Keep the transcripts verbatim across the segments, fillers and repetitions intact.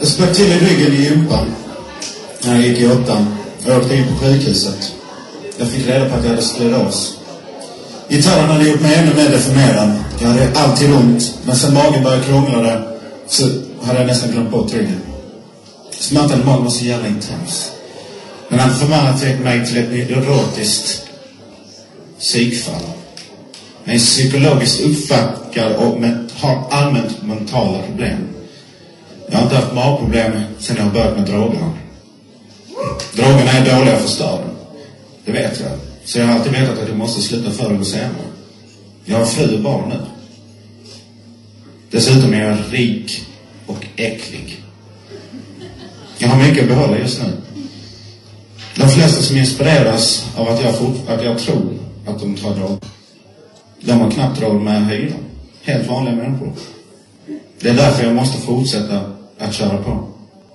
Jag spöt till i ryggen i gympan när jag gick i åttan. Jag åkte in på sjukhuset. Jag fick reda på att jag hade skleros. Gitarren hade gjort mig ännu mer deformerad. Jag hade alltid ont, men sen magen började krångla där så hade jag nästan glömt bort ryggen. Smärtan i magen var så jävla intens. Men han förvandlade mig till ett neurotiskt psykfall. Jag är psykologiskt uppfackad och har allmänt mentala problem. Jag har inte haft magproblem sedan jag börjat med droger. Drogerna är dåliga för staden. Det vet jag. Så jag har alltid vetat att jag måste sluta förr eller senare. Jag har fru och barn nu. Dessutom är jag rik och äcklig. Jag har mycket att behålla just nu. De flesta som inspireras av att jag, fort, att jag tror att de tar droger, de har knappt råd med hyra. Helt vanliga människor. Det är därför jag måste fortsätta att köra på.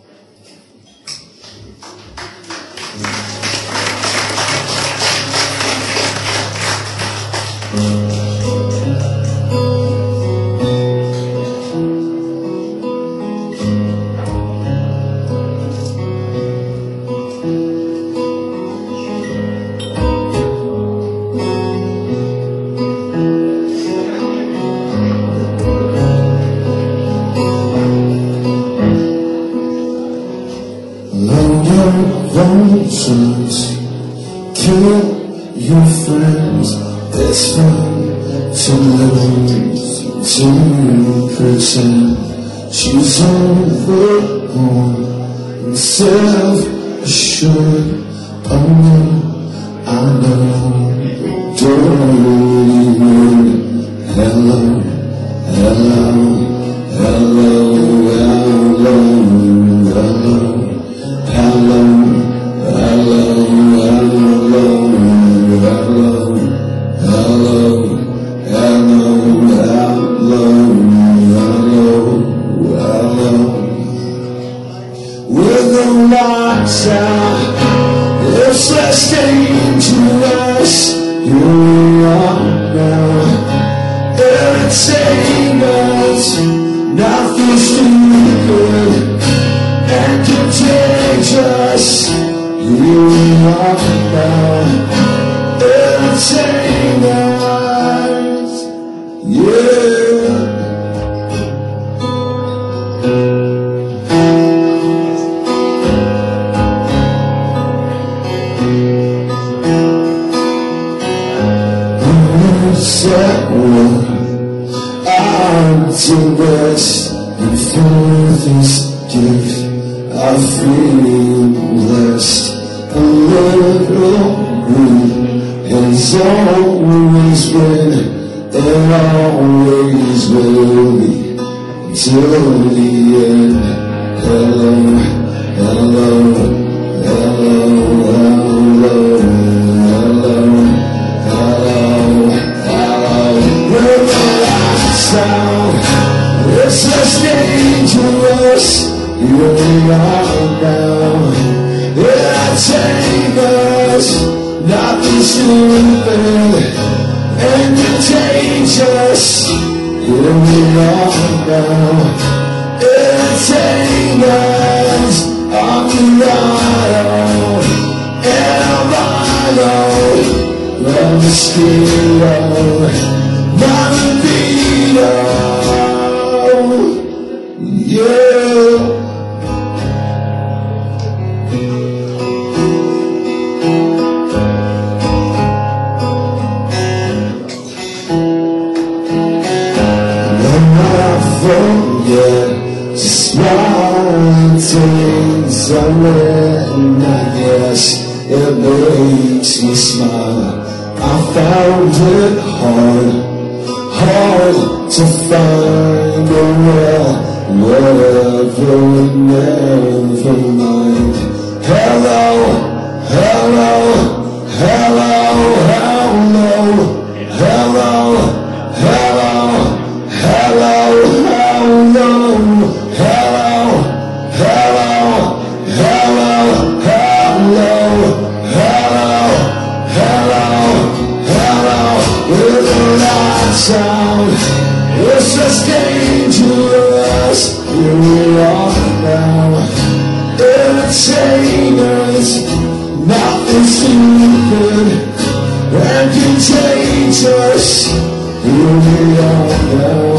Kill your friends. It's fun to lose, to pretend she's overborn and self-assured. Oh no, I know, dirty word. Hello, hello, hello, hello, hello, hello. Hello, hello, hello, hello, hello, hello, hello. With the lights out, it's less dangerous. Here we are now, entertainment, nothing stupid and contagious. You are now entertainers, yeah. Set one, I'm to rest, and for this gift I feel blessed. A little green has always been and always will be till the end. Hello, hello, hello, hello, hello, hello, hello. When the lights out, it's less dangerous. Here we are now. Entertainers, nothing stupid and contagious. Here we are now. Entertainers, on the line, and I'm on the mosquito, not a beetle, yeah. Forget to smile things I read, and I guess it makes me smile. I found it hard, hard to find a well, whatever, never mind. Hello, hello, hello, hello, hello, hello, hello. Sound, it's just dangerous. Here we are. now. Entertainers, nothing stupid and contagious. Here we are now.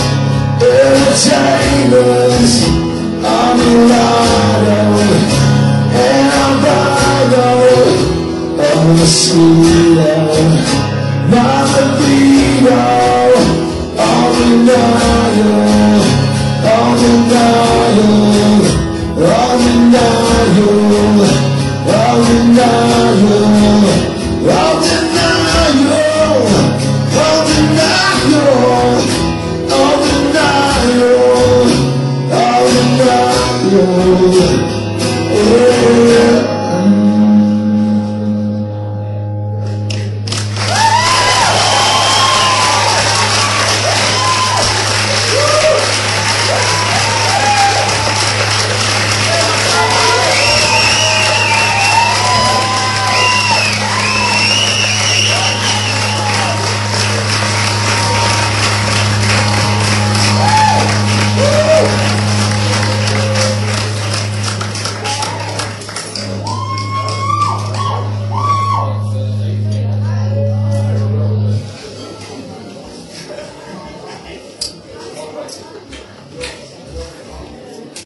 Entertainers, I'm Milano, and I'm Bravo, I'm a sweeter, not a leader.